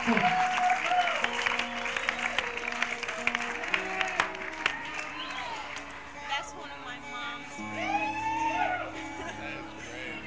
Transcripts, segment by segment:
That's one of my mom's favorites too. That's great.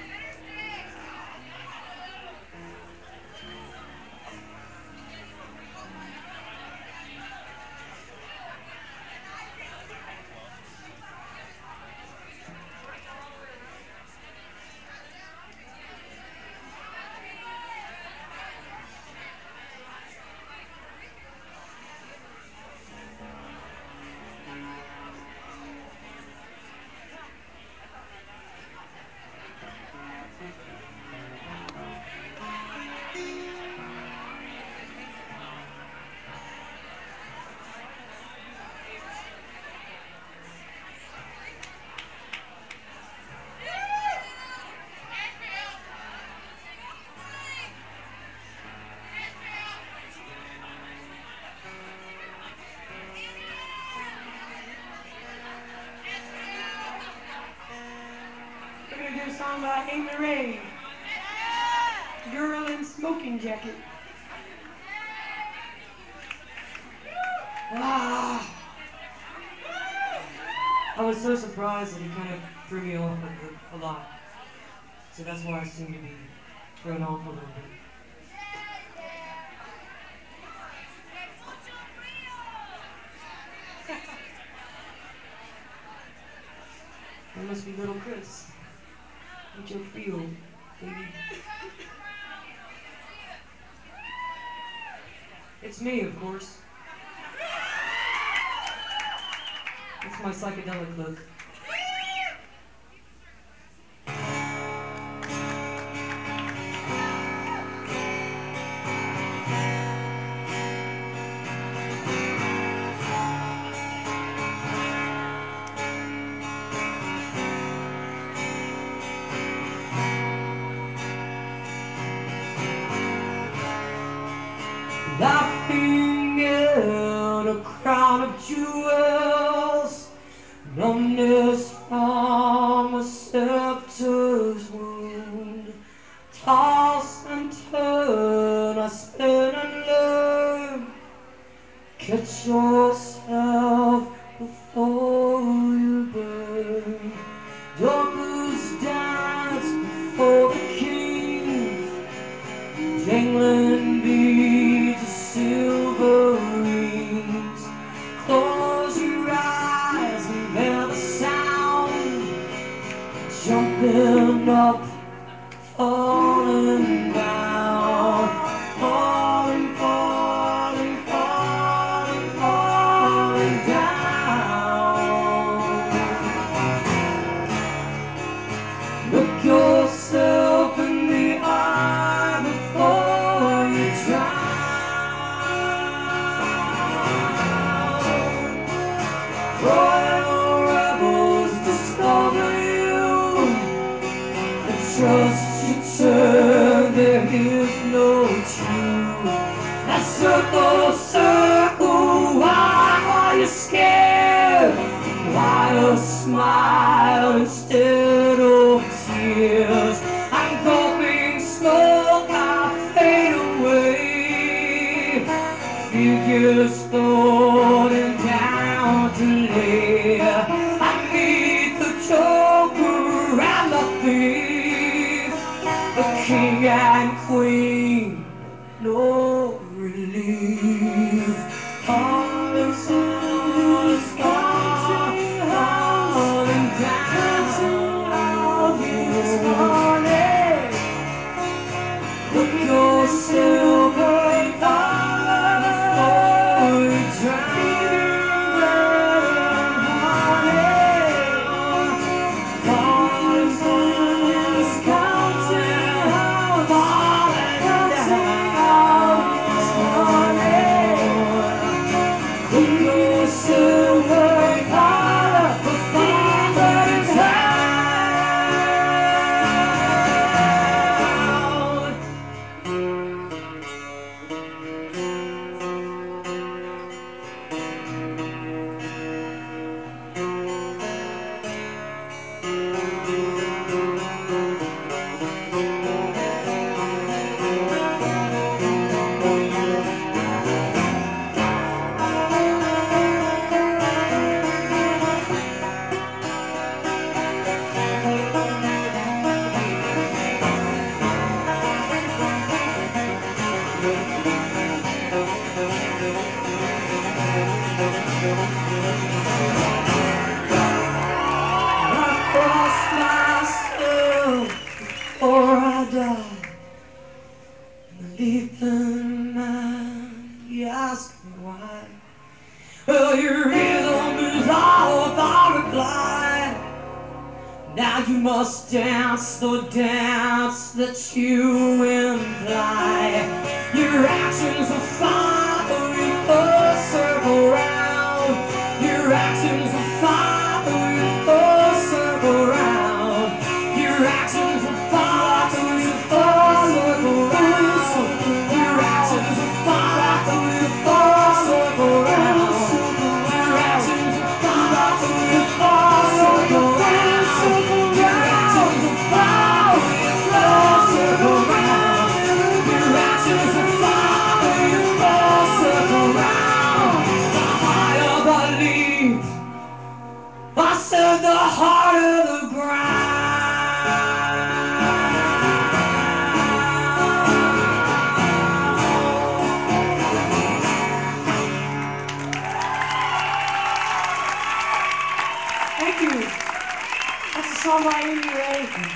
We're going to do a song by Amy Ray, Girl in Smoking Jacket. Ah, I was so surprised that he kind of threw me off a lot. So that's why I seem to be thrown off a little bit. That must be little Chris. What you feel, baby? It's me, of course. It's my psychedelic look. Laughing in a crown of jewels, numbness from a scepter's wound. Toss and turn, I spin and learn. Catch yourself before you burn. Jokers dance before the king, jangling beads of silver rings. Close your eyes and hear the sound, jumping up, falling down, falling, falling, falling, falling down. Look yourself in the eye before you drown. Royal rebels discover you, and trust you turn, there is no truth. Now circle, circle, why are you scared? Why a smile instead of tears? I'm gulping smoke, I fade away. Figures floating down to lair. I meet the joker and the thief, the king and queen, no relief. All the sun is gone, falling down this morning. Look yourself in the eye before you drown. Falling sun is counting, falling down this morning. Look yourself in the eye before you drown. beneath the man, you ask me why. Well, your rhythm is all the reply. Now you must dance the dance that you imply. Your actions will follow you a circle round. Your actions will follow you a circle round. Your actions will follow you a circle round. Your actions will follow you a circle round. Your actions will follow you a circle round. Your actions will follow you a circle round. Your actions will follow you a circle round. The higher the leaf, I said the harder the ground. Thank you. That's a song by Amy Ray.